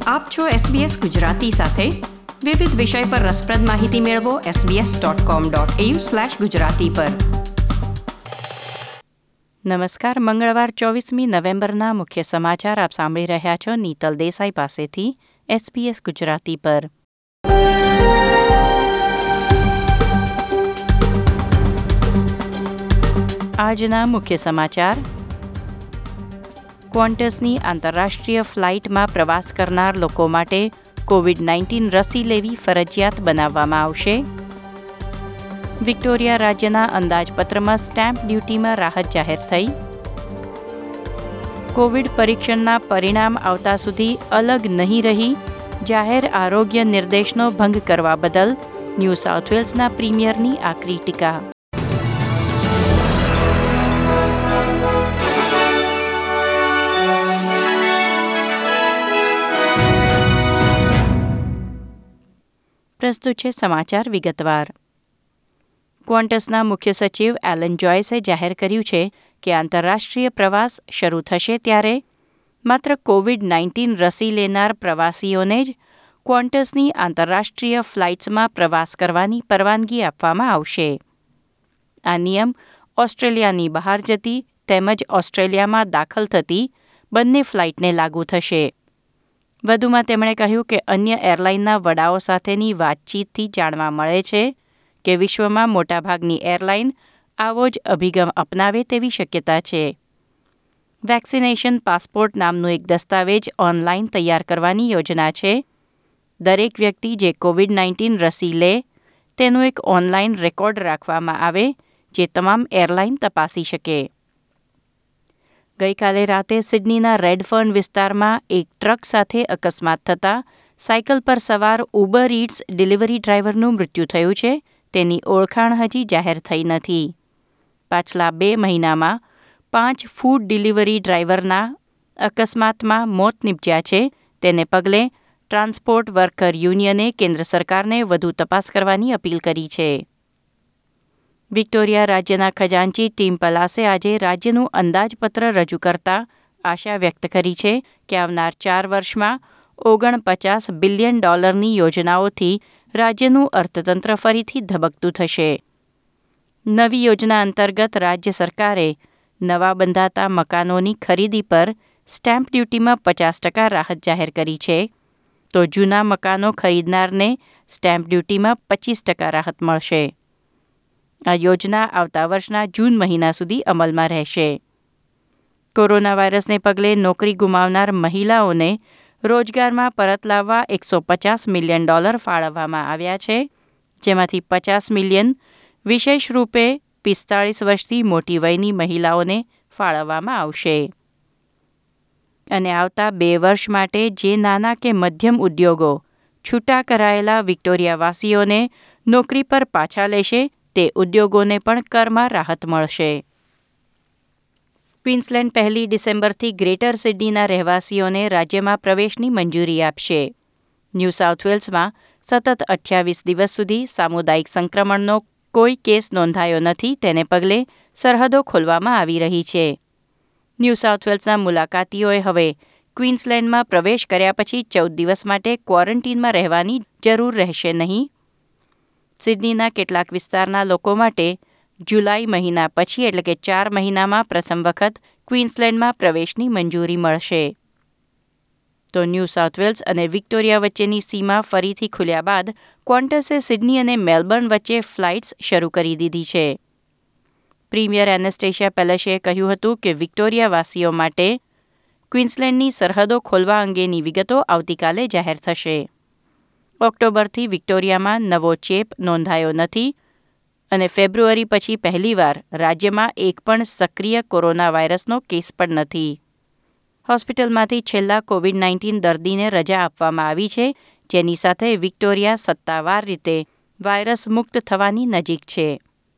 આપ છો SBS ગુજરાતી સાથે. વિવિધ વિષય પર રસપ્રદ માહિતી મેળવો sbs.com.au/gujarati પર. નમસ્કાર. મંગળવાર 24મી નવેમ્બરના મુખ્ય સમાચાર આપ સાંભળી રહ્યા છો નીતલ દેસાઈ પાસેથી SBS ગુજરાતી પર. આજના મુખ્ય સમાચાર. ક્વોન્ટસની આંતરરાષ્ટ્રીય ફ્લાઇટમાં પ્રવાસ કરનાર લોકો માટે કોવિડ-19 રસી લેવી ફરજિયાત બનાવવામાં આવશે. વિક્ટોરિયા રાજ્યના અંદાજપત્રમાં સ્ટેમ્પ ડ્યુટીમાં રાહત જાહેર થઈ. કોવિડ પરીક્ષણના પરિણામ આવતા સુધી અલગ નહીં રહી જાહેર આરોગ્ય નિર્દેશનો ભંગ કરવા બદલ ન્યૂ સાઉથ વેલ્સના પ્રીમિયરની આકરી ટીકા. પ્રસ્તુત છે સમાચાર વિગતવાર. ક્વોન્ટસના મુખ્ય સચિવ એલન જોયસે જાહેર કર્યું છે કે આંતરરાષ્ટ્રીય પ્રવાસ શરૂ થશે ત્યારે માત્ર કોવિડ-19 રસી લેનાર પ્રવાસીઓને જ ક્વોન્ટસની આંતરરાષ્ટ્રીય ફ્લાઇટ્સમાં પ્રવાસ કરવાની પરવાનગી આપવામાં આવશે. આ નિયમ ઓસ્ટ્રેલિયાની બહાર જતી તેમજ ઓસ્ટ્રેલિયામાં દાખલ થતી બંને ફ્લાઇટને લાગુ થશે. વધુમાં તેમણે કહ્યું કે અન્ય એરલાઇનના વડાઓ સાથેની વાતચીતથી જાણવા મળે છે કે વિશ્વમાં મોટાભાગની એરલાઇન આવો જ અભિગમ અપનાવે તેવી શક્યતા છે. વેક્સિનેશન પાસપોર્ટ નામનું એક દસ્તાવેજ ઓનલાઈન તૈયાર કરવાની યોજના છે. દરેક વ્યક્તિ જે કોવિડ-19 રસી લે તેનું એક ઓનલાઈન રેકોર્ડ રાખવામાં આવે જે તમામ એરલાઇન તપાસી શકે. ગઈકાલે રાતે સિડનીના રેડફર્ન વિસ્તારમાં એક ટ્રક સાથે અકસ્માત થતાં સાયકલ પર સવાર ઉબર ઇટ્સ ડિલિવરી ડ્રાઈવરનું મૃત્યુ થયું છે. તેની ઓળખાણ હજી જાહેર થઈ નથી. પાછલા 2 મહિનામાં 5 ફૂડ ડિલિવરી ડ્રાઈવરના અકસ્માતમાં મોત નીપજ્યા છે. તેને પગલે ટ્રાન્સપોર્ટ વર્કર યુનિયને કેન્દ્ર સરકારને વધુ તપાસ કરવાની અપીલ કરી છે. વિક્ટોરિયા રાજ્યના ખજાનચી ટીમ પલાસે આજે રાજ્યનું અંદાજપત્ર રજૂ કરતા આશા વ્યક્ત કરી છે કે આવનાર 4 વર્ષમાં $49 બિલિયન યોજનાઓથી રાજ્યનું અર્થતંત્ર ફરીથી ધબકતું થશે. નવી યોજના અંતર્ગત રાજ્ય સરકારે નવા બંધાતા મકાનોની ખરીદી પર સ્ટેમ્પ ડ્યુટીમાં 50% રાહત જાહેર કરી છે, તો જૂના મકાનો ખરીદનારને સ્ટેમ્પ ડ્યુટીમાં 25% રાહત મળશે. આ યોજના આવતા વર્ષના જૂન મહિના સુધી અમલમાં રહેશે. કોરોના વાયરસને પગલે નોકરી ગુમાવનાર મહિલાઓને રોજગારમાં પરત લાવવા $150 મિલિયન ફાળવવામાં આવ્યા છે, જેમાંથી $50 મિલિયન વિશેષ રૂપે 45 વર્ષથી મોટી વયની મહિલાઓને ફાળવવામાં આવશે. અને આવતા 2 વર્ષ માટે જે નાના કે મધ્યમ ઉદ્યોગો છૂટા કરાયેલા વિક્ટોરિયાવાસીઓને નોકરી પર પાછા લેશે તે ઉદ્યોગોને પણ કરમાં રાહત મળશે. ક્વીન્સલેન્ડ 1 ડિસેમ્બરથી ગ્રેટર સિડનીના રહેવાસીઓને રાજ્યમાં પ્રવેશની મંજૂરી આપશે. ન્યૂ સાઉથ વેલ્સમાં સતત 28 દિવસ સુધી સામુદાયિક સંક્રમણનો કોઈ કેસ નોંધાયો નથી. તેને પગલે સરહદો ખોલવામાં આવી રહી છે. ન્યૂ સાઉથ વેલ્સના મુલાકાતીઓએ હવે ક્વીન્સલેન્ડમાં પ્રવેશ કર્યા પછી 14 દિવસ માટે ક્વોરન્ટીનમાં રહેવાની જરૂર રહેશે નહીં. સિડનીના કેટલાક વિસ્તારના લોકો માટે જુલાઈ મહિના પછી એટલે કે 4 મહિનામાં પ્રથમ વખત ક્વીન્સલેન્ડમાં પ્રવેશની મંજૂરી મળશે. તો ન્યૂ સાઉથ વેલ્સ અને વિક્ટોરિયા વચ્ચેની સીમા ફરીથી ખુલ્યા બાદ ક્વોન્ટસે સિડની અને મેલબર્ન વચ્ચે ફ્લાઇટ્સ શરૂ કરી દીધી છે. પ્રીમિયર એનેસ્ટેશિયા પેલેસે કહ્યું હતું કે વિક્ટોરિયાવાસીઓ માટે ક્વીન્સલેન્ડની સરહદો ખોલવા અંગેની વિગતો આવતીકાલે જાહેર થશે. ઓક્ટોબરથી વિક્ટોરિયામાં નવો ચેપ નોંધાયો નથી અને ફેબ્રુઆરી પછી પહેલીવાર રાજ્યમાં એક પણ સક્રિય કોરોના વાયરસનો કેસ પણ નથી. હોસ્પિટલમાંથી છેલ્લા કોવિડ-19 દર્દીને રજા આપવામાં આવી છે, જેની સાથે વિક્ટોરિયા સત્તાવાર રીતે વાયરસ મુક્ત થવાની નજીક છે.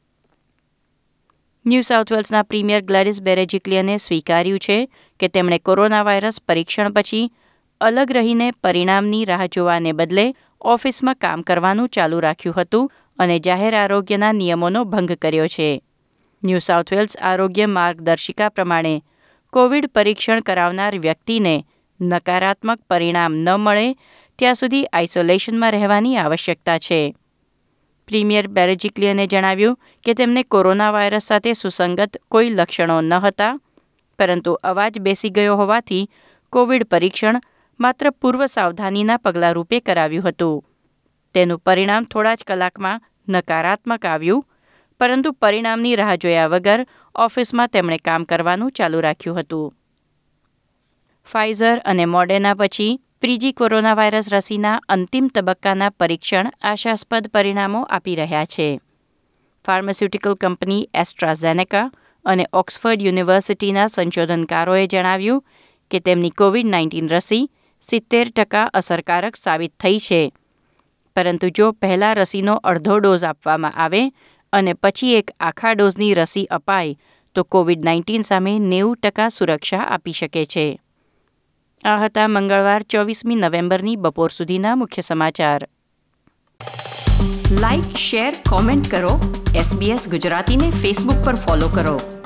ન્યૂ સાઉથ વેલ્સના પ્રીમિયર ગ્લેડિસ બેરેજિક્લિયને સ્વીકાર્યું છે કે તેમણે કોરોના વાયરસ પરીક્ષણ પછી અલગ રહીને પરિણામની રાહ જોવાને બદલે ઓફિસમાં કામ કરવાનું ચાલુ રાખ્યું હતું અને જાહેર આરોગ્યના નિયમોનો ભંગ કર્યો છે. ન્યૂ સાઉથ વેલ્સ આરોગ્ય માર્ગદર્શિકા પ્રમાણે કોવિડ પરીક્ષણ કરાવનાર વ્યક્તિને નકારાત્મક પરિણામ ન મળે ત્યાં સુધી આઇસોલેશનમાં રહેવાની આવશ્યકતા છે. પ્રીમિયર બેરેજિક્લિયને જણાવ્યું કે તેમને કોરોના વાયરસ સાથે સુસંગત કોઈ લક્ષણો ન હતા, પરંતુ અવાજ બેસી ગયો હોવાથી કોવિડ પરીક્ષણ માત્ર પૂર્વ સાવધાનીના પગલાં રૂપે કરાવ્યું હતું. તેનું પરિણામ થોડા જ કલાકમાં નકારાત્મક આવ્યું, પરંતુ પરિણામની રાહ જોયા વગર ઓફિસમાં તેમણે કામ કરવાનું ચાલુ રાખ્યું હતું. ફાઇઝર અને મોડેના પછી ત્રીજી કોરોના વાયરસ રસીના અંતિમ તબક્કાના પરીક્ષણ આશાસ્પદ પરિણામો આપી રહ્યા છે. ફાર્માસ્યુટિકલ કંપની એસ્ટ્રાઝેનેકા અને ઓક્સફર્ડ યુનિવર્સિટીના સંશોધનકારોએ જણાવ્યું કે તેમની કોવિડ-19 રસી 70% અસરકારક સાબિત થઈ છે, પરંતુ જો પહેલા રસીનો અડધો ડોઝ આપવામાં આવે અને પછી એક આખા ડોઝની રસી અપાય તો કોવિડ-19 સામે 90% સુરક્ષા આપી શકે છે. આ હતા મંગળવાર 24મી નવેમ્બરની બપોર સુધીના મુખ્ય સમાચાર. લાઇક, શેર, કોમેન્ટ કરો. SBS ગુજરાતીને ફેસબુક પર ફોલો કરો.